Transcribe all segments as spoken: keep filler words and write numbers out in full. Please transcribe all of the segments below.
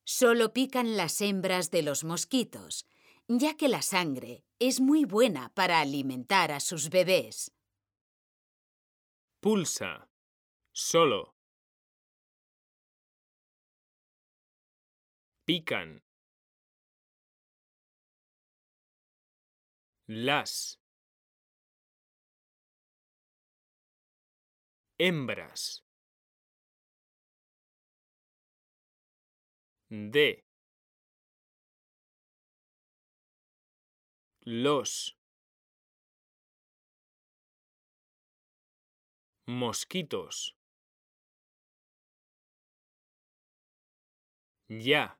Solo pican las hembras de los mosquitos, ya que la sangre es muy buena para alimentar a sus bebés. Pulsa. Solo. Pican. Las. Hembras. De. Los. Mosquitos. Ya.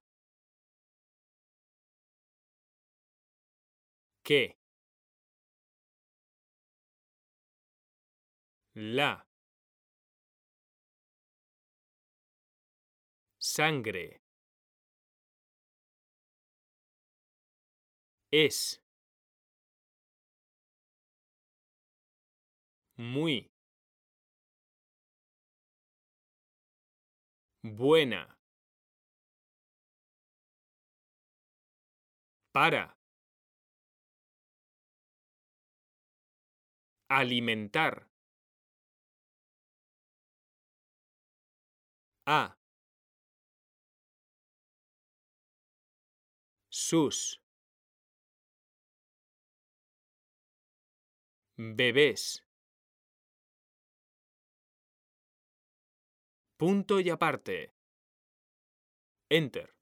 Que. La. Sangre. Es. Muy. Buena. Para. Alimentar. A. Sus. Bebés. Punto y aparte. Enter.